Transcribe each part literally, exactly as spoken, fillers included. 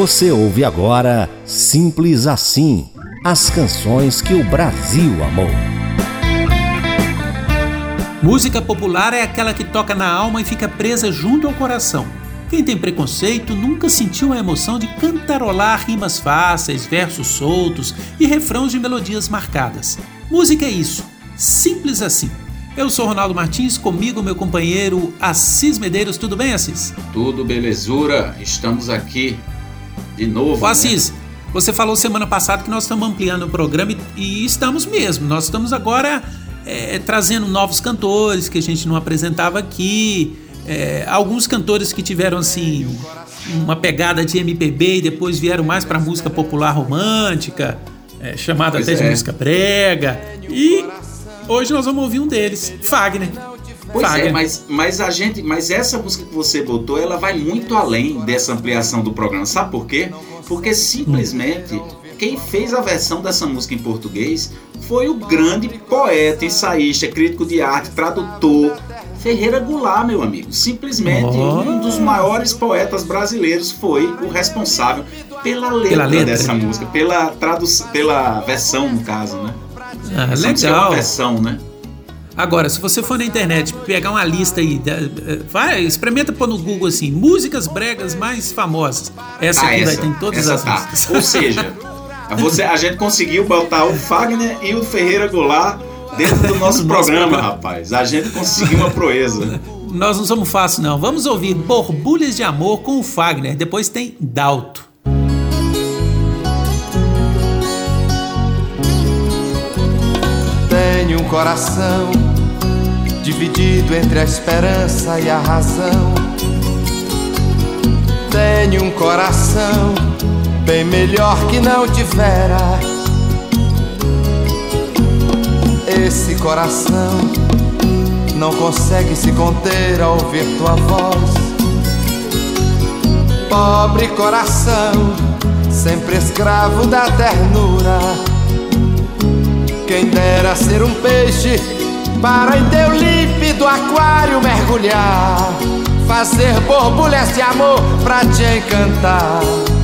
Você ouve agora Simples Assim, as canções que o Brasil amou. Música popular é aquela que toca na alma e fica presa junto ao coração. Quem tem preconceito nunca sentiu a emoção de cantarolar rimas fáceis, versos soltos e refrãos de melodias marcadas. Música é isso, simples assim. Eu sou Ronaldo Martins, comigo meu companheiro Assis Medeiros. Tudo bem, Assis? Tudo belezura, estamos aqui de novo. Ô, Assis, né? Você falou semana passada que nós estamos ampliando o programa e, e estamos mesmo. Nós estamos agora é, trazendo novos cantores que a gente não apresentava aqui. É, alguns cantores que tiveram assim uma pegada de M P B e depois vieram mais para música popular romântica, é, chamada pois até de é. música brega. E hoje nós vamos ouvir um deles, Fagner. Pois Fagner. é, mas, mas a gente, mas essa música que você botou, ela vai muito além dessa ampliação do programa. Sabe por quê? Porque simplesmente quem fez a versão dessa música em português foi o grande poeta, ensaísta, crítico de arte, tradutor Ferreira Goulart, meu amigo. Simplesmente Oh. um dos maiores poetas brasileiros foi o responsável pela letra, Pela letra. dessa música, pela, tradu- pela versão, no caso, né? Ah, Essa música é uma legal. versão, né? Agora, se você for na internet pegar uma lista aí, vai, experimenta pôr no Google assim, músicas bregas mais famosas. Essa Ah, aqui essa, vai ter em todas essa as tá. listas. Ou seja, você, a gente conseguiu botar o Fagner e o Ferreira Goulart dentro do nosso No nosso programa, programa. rapaz. A gente conseguiu uma proeza. Nós não somos fáceis, não. Vamos ouvir Borbulhas de Amor com o Fagner. Depois tem Dalto. Tenho um coração dividido entre a esperança e a razão. Tenho um coração bem melhor que não tivera. Esse coração não consegue se conter ao ouvir tua voz. Pobre coração, sempre escravo da ternura. Quem dera ser um peixe para em teu límpido aquário mergulhar, fazer borbulhas de amor pra te encantar,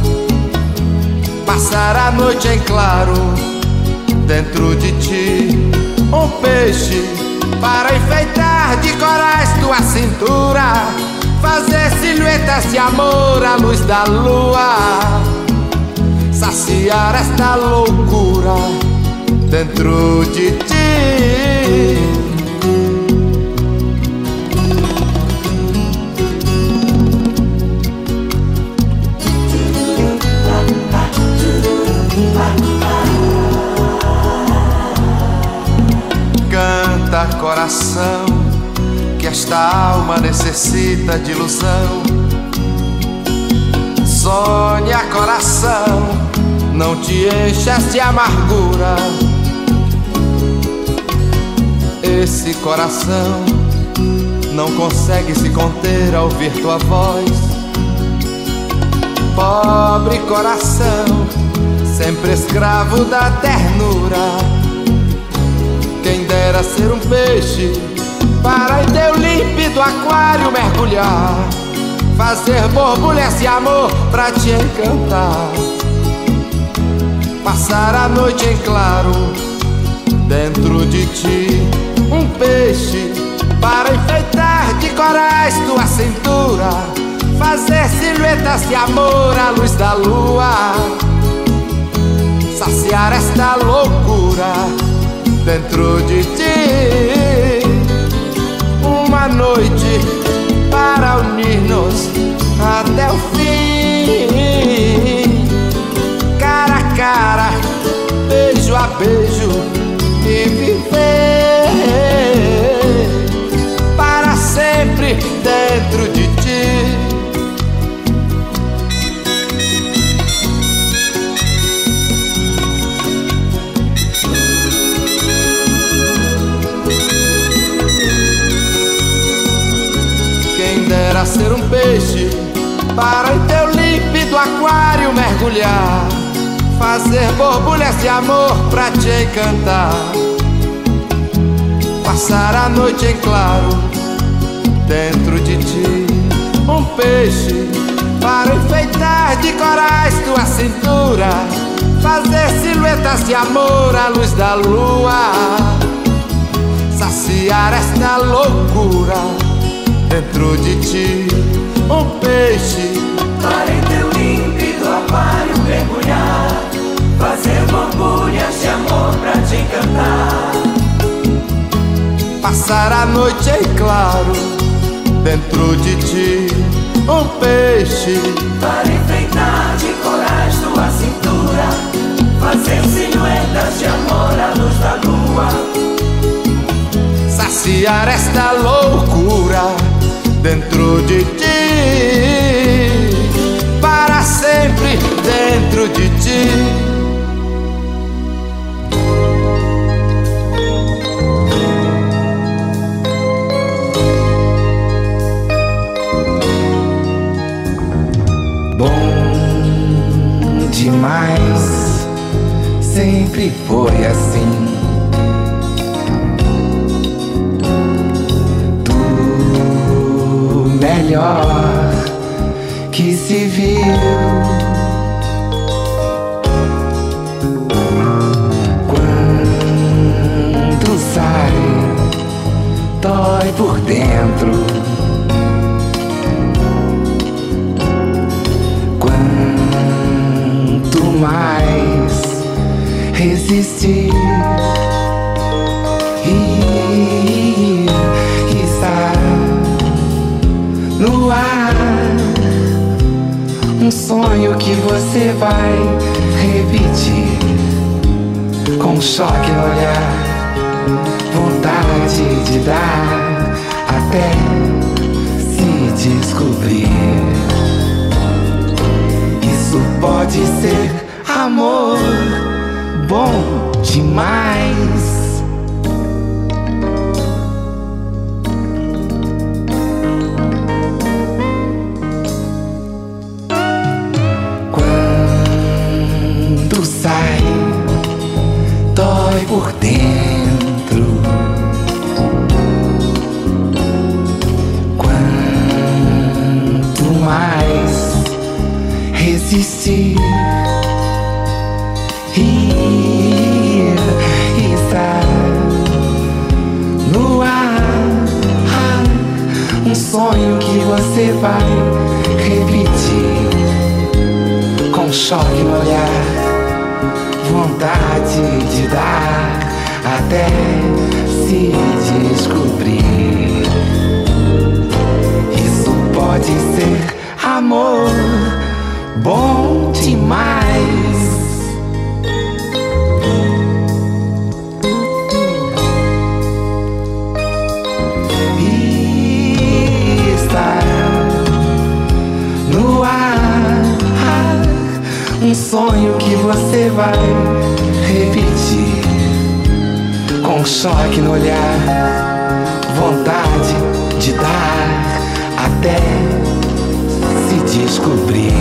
passar a noite em claro dentro de ti. Um peixe para enfeitar de corais tua cintura, fazer silhuetas de amor à luz da lua, saciar esta loucura dentro de ti. Canta, coração, que esta alma necessita de ilusão. Sonha, coração, não te enchas de amargura. Esse coração não consegue se conter ao ouvir tua voz. Pobre coração, sempre escravo da ternura. Quem dera ser um peixe para em teu límpido aquário mergulhar, fazer borbulhas de amor pra te encantar, passar a noite em claro dentro de ti. Um peixe para enfeitar de corais tua cintura, fazer silhuetas de amor à luz da lua, saciar esta loucura dentro de ti. Uma noite para unir-nos até o fim, cara a cara, beijo a beijo, e viver para sempre dentro de ti. Quem dera ser um peixe para em teu límpido aquário mergulhar, fazer borbulhas de amor pra te encantar, passar a noite em claro dentro de ti. Um peixe para enfeitar de corais corais tua cintura, fazer silhuetas de amor à luz da lua, saciar esta loucura dentro de ti, um peixe para em teu límpido aquário mergulhar, fazer borbulhas de amor pra te encantar, passar a noite em claro dentro de ti, um peixe para enfeitar de corais tua cintura, fazer silhuetas de amor à luz da lua, saciar esta loucura dentro de ti, para sempre dentro de ti. Demais, sempre foi assim. Do melhor que se viu, quando sai, dói por dentro. Mais resistir e estar no ar, um sonho que você vai repetir, com um choque no olhar, vontade de dar até se descobrir. Isso pode ser amor bom demais. Quando sai, dói por dentro. Quanto mais resistir e estar no ar, um sonho que você vai repetir, com um choque no olhar, vontade de dar até se descobrir. Isso pode ser amor bom demais. No ar, um sonho que você vai repetir, com um choque no olhar, vontade de dar até se descobrir.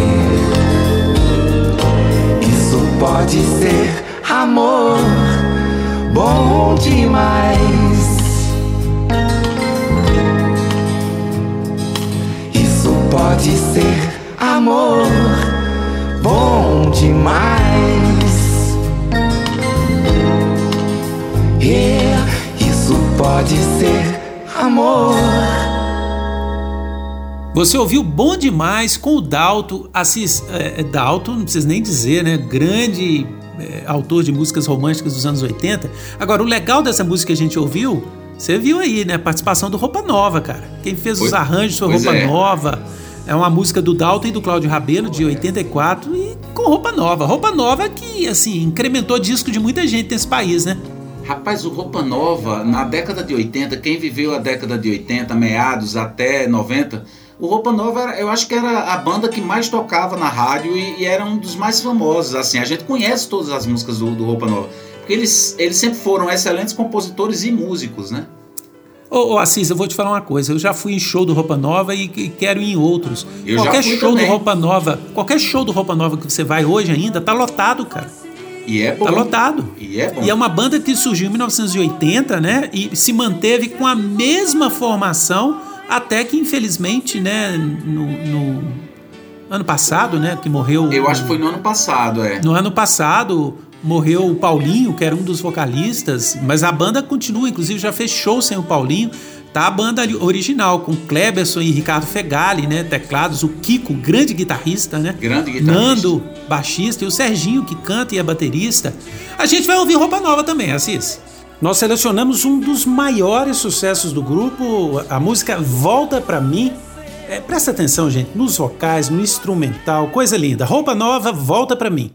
Isso pode ser amor bom demais. Pode ser amor bom demais. Yeah, isso pode ser amor. Você ouviu Bom Demais com o Dalto, Assis, é, Dalto, não precisa nem dizer, né? Grande é, autor de músicas românticas dos anos oitenta. Agora, o legal dessa música que a gente ouviu, você viu aí, né? A participação do Roupa Nova, cara. Quem fez os arranjos foi Roupa é. Nova. É uma música do Dalton e do Cláudio Rabelo, de oitenta e quatro, e com Roupa Nova. Roupa Nova que, assim, incrementou disco de muita gente nesse país, né? Rapaz, o Roupa Nova, na década de oitenta, quem viveu a década de oitenta, meados até noventa, o Roupa Nova, eu acho que era a banda que mais tocava na rádio e, e era um dos mais famosos, assim. A gente conhece todas as músicas do, do Roupa Nova, porque eles, eles sempre foram excelentes compositores e músicos, né? Ô, ô Assis, eu vou te falar uma coisa, eu já fui em show do Roupa Nova e, e quero ir em outros. Eu qualquer já fui show também. do Roupa Nova, qualquer show do Roupa Nova que você vai hoje ainda, tá lotado, cara. E é bom. Tá lotado. E é bom. E é uma banda que surgiu em mil novecentos e oitenta, né? E se manteve com a mesma formação, até que, infelizmente, né, no, no, ano passado, né? Que morreu. Eu acho que foi no ano passado, é. No ano passado morreu o Paulinho, que era um dos vocalistas, mas a banda continua, inclusive já fez show sem o Paulinho. Tá a banda original, com Kleberson e Ricardo Fegali, né? Teclados, o Kiko, grande guitarrista, né? Grande guitarrista. Nando, baixista, e o Serginho, que canta e é baterista. A gente vai ouvir Roupa Nova também, Assis. Nós selecionamos um dos maiores sucessos do grupo, a música Volta Pra Mim. É, presta atenção, gente, nos vocais, no instrumental, coisa linda. Roupa Nova, Volta Pra Mim.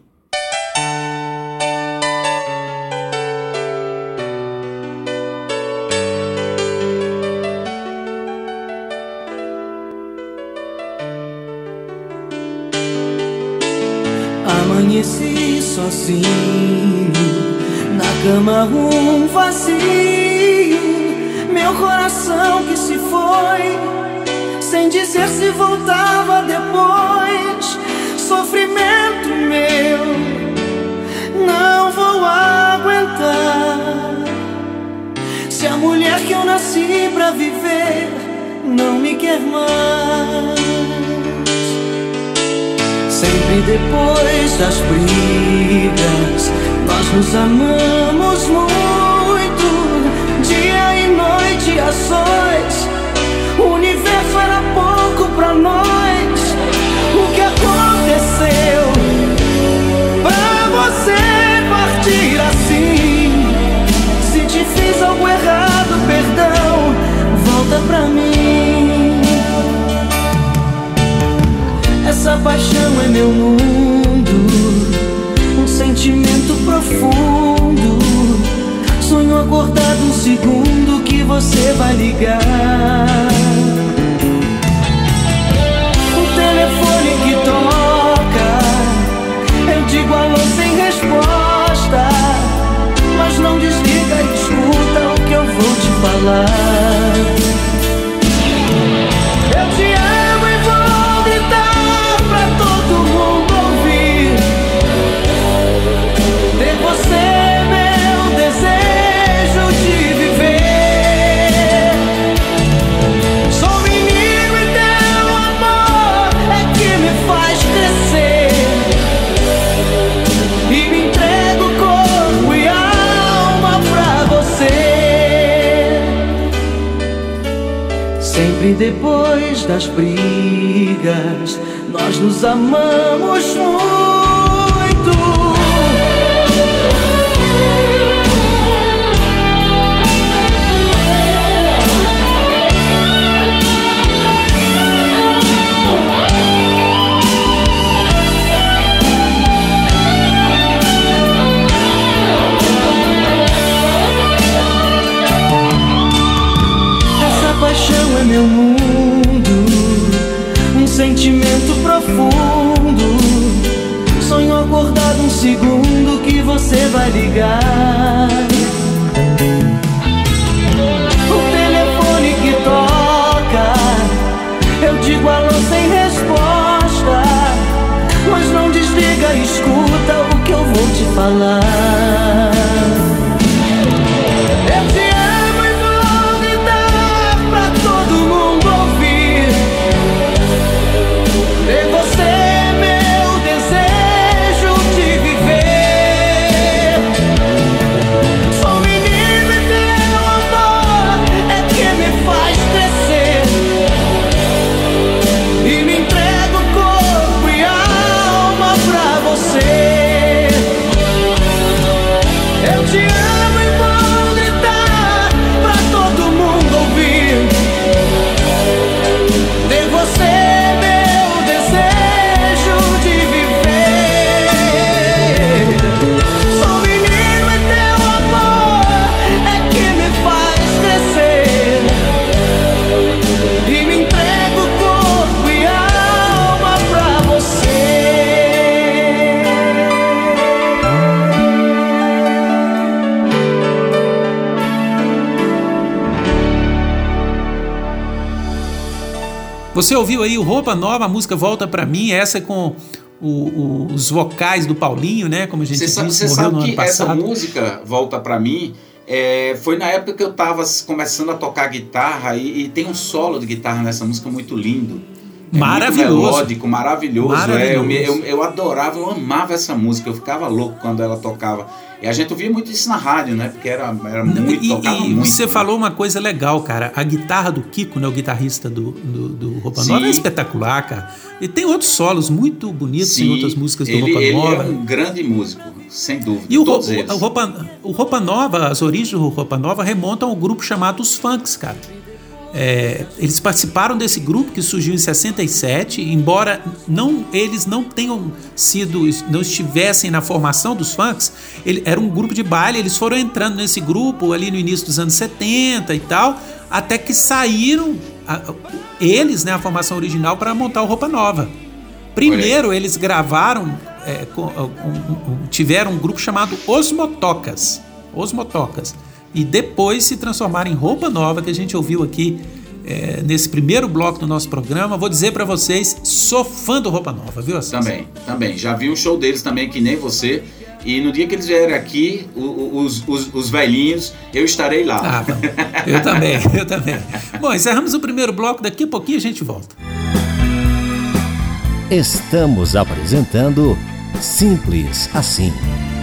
Amanheci sozinho, na cama um vazio, meu coração que se foi, sem dizer se voltava depois. Sofrimento meu, não vou aguentar, se a mulher que eu nasci pra viver não me quer mais. Sempre depois das brigas, nós nos amamos muito, dia e noite a sós. O universo era pouco pra nós. O que aconteceu pra você partir assim? Se te fiz algo errado, perdão, volta pra mim. Essa paixão é meu mundo, um sentimento profundo. Sonho acordado um segundo que você vai ligar. O telefone que toca, eu digo alô sem resposta, mas não desliga e escuta o que eu vou te falar. Eu te amo e vou gritar pra todo mundo ouvir. Ter você é meu desejo de viver. Sou menino e teu amor é que me faz crescer, e me entrego corpo e alma pra você. Sempre depois das brigas, nós nos amamos muito. Essa paixão é meu mundo, um sentimento profundo. Sonho acordado um segundo que você vai ligar. O telefone que toca, eu digo alô sem resposta, mas não desliga, escuta o que eu vou te falar. Eu te amo e vou gritar pra todo mundo ouvir. Ter você é meu desejo de viver. Sou menino e teu amor é que me faz crescer, e me entrego corpo e alma pra você. Eu te amo e vou gritar pra todo mundo ouvir. Ter você é meu desejo de viver. Sou menino e teu amor é que me faz crescer, e me entrego corpo e alma pra você. Você ouviu aí o Roupa Nova, a música Volta Pra Mim, essa é com o- o- os vocais do Paulinho, né? Como a gente Você disse, sabe, você morreu sabe no ano que essa passado. música, Volta Pra Mim, é, foi na época que eu tava começando a tocar guitarra, e, e tem um solo de guitarra nessa música muito lindo. Maravilhoso. Muito melódico, maravilhoso. maravilhoso. É, eu, me, eu, eu adorava, eu amava essa música, eu ficava louco quando ela tocava. E a gente ouvia muito isso na rádio, né? Porque era, era muito, e, tocava e muito. Você né? falou uma coisa legal, cara. A guitarra do Kiko, né, o guitarrista do, do, do Roupa Nova, é espetacular, cara. E tem outros solos muito bonitos Sim, em outras músicas do ele, Roupa ele Nova. Ele é um grande músico, sem dúvida. E o, todos o, eles. o, Roupa, o Roupa Nova, as origens do Roupa Nova remontam ao grupo chamado Os Funks, cara. É, eles participaram desse grupo que surgiu em sessenta e sete, embora não, eles não tenham sido, não estivessem na formação dos Funks, ele, era um grupo de baile, eles foram entrando nesse grupo ali no início dos anos setenta e tal, até que saíram a, eles, né, a formação original, para montar o Roupa Nova. Primeiro eles gravaram, é, com, um, um, tiveram um grupo chamado Os Motocas, Os Motocas. E depois se transformaram em Roupa Nova, que a gente ouviu aqui é, nesse primeiro bloco do nosso programa. Vou dizer pra vocês, sou fã do Roupa Nova, viu? Assis? Também, também. Já vi um show deles também, que nem você. E no dia que eles vierem aqui, os, os, os velhinhos, eu estarei lá. Ah, bom. Eu também, eu também. Bom, encerramos o primeiro bloco, daqui a pouquinho a gente volta. Estamos apresentando Simples Assim.